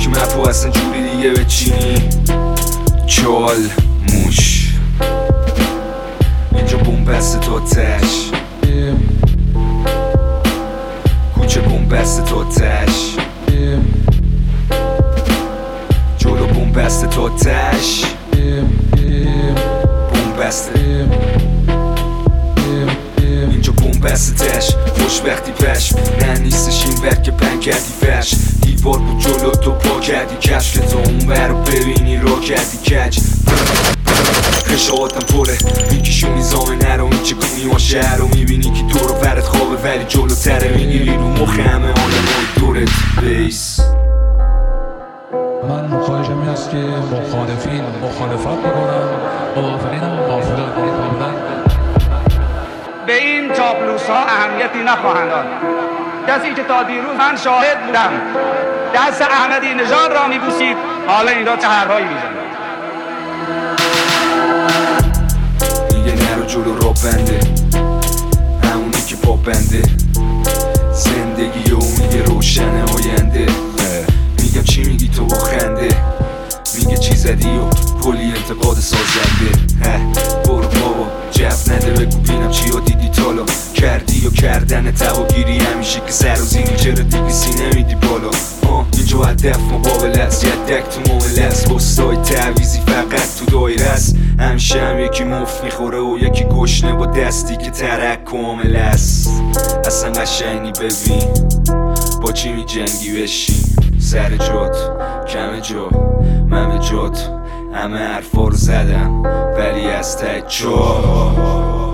که مفو اصلا جوری دیگه بچینی چال موش اینجا بومبست تو تش کوچه بومبست تو تش جلو بومبست تو تش بومبست اینجا بومبستش خوشبختی پش نه نیستش این ور که پن کردی فش دیوار بود جلو تو پا کردی کش که تو اون ور رو ببینی رو کردی کج خشاواتم پره میکشون نیزامه نرو این چه کنی ما شهر رو میبینی که تو رو ورد خوابه ولی جلو تره میگیری رو مخ همه آدم دورت بیس. من مخواهشم این است که مخالفین مخالفت بکنم موافقین هم موافقت بکنم. به این چاپلوس ها اهمیتی نخواهند داد. کسی که تا دیروز من شاهد بودم دست احمدی نژاد را میبوسید حالا این را چه حرفایی میزند. دیگه نرو جلو را بنده همونی که پا بنده زندگی و میگه روشن آینده میگم چی میگی تو با خنده میگه چی زدی و کلی انتقاد سازنده برو بابا جب نده بگو بینم چی ها دیدی تالا کردی و کردن تواگیری همیشه که سر و زیری چرا دیگریسی نمیدی بالا اینجا هدف مقابل است یدک تو معامله است بستای تعویزی فقط تو دایره است همیشه هم یکی مفت میخوره و یکی گشنه با دستی که ترک کامل است اصلا قشنگی ببین با چی می جنگی بشین سر جات کم جا من به جات همه حرفا رو زدم ولی از ته جا